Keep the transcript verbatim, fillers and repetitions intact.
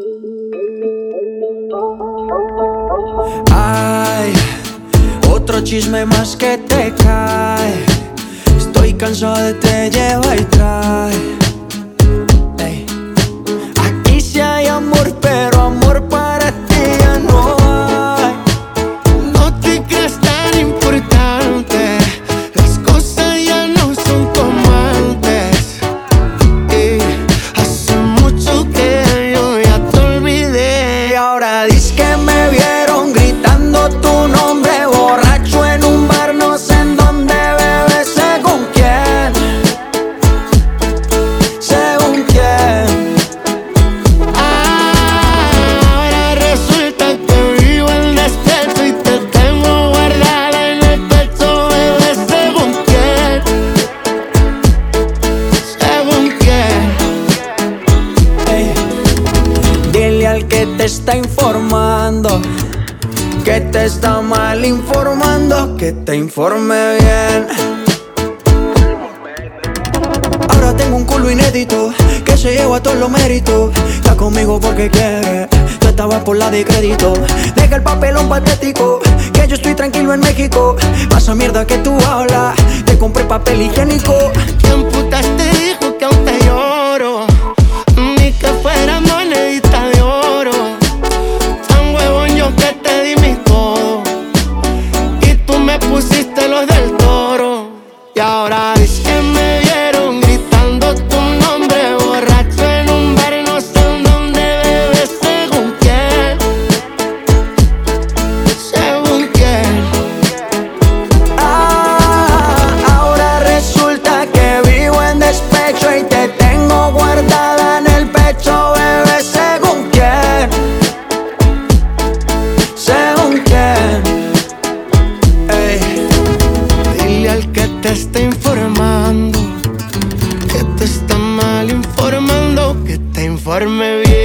Ay, otro chisme más que te cae. Estoy cansado de te lleva y trae. Ey. Aquí sí hay amor, pero amor para ti ya no hay. No te creas tan importante, las cosas ya no son como antes. Y hace mucho que yo ya te olvidé. Y ahora dices que me vieron gritando tu nombre borracho en un bar, no sé en dónde, bebé, según quién. Según quién. Ahora resulta que vivo en despierto y te tengo guardada en el pecho, bebé, según quién. Según quién. Ey. Dile al que te está informando que te está mal informando, que te informe bien. Ahora tengo un culo inédito que se lleva todos los méritos. Está conmigo porque quiere, tú estabas por la de crédito. Deja el papelón patético, que yo estoy tranquilo en México. Pasa mierda que tú hablas, te compré papel higiénico. ¿Quién putas te dijo que aún te lloro? Ni que fuera monedita de oro. Tan huevón yo que te di mi todo y tú me pusiste los del toro. Y ahora dices que me vieron gritando tu nombre borracho en un bar, no sé en dónde, bebé, según quién. Según quién. Ah, ahora resulta que vivo en despecho y te tengo guardada en el pecho, bebé, según quién. Según quién. Ey. Dile al que te está informando que te está mal informando, que te informe bien.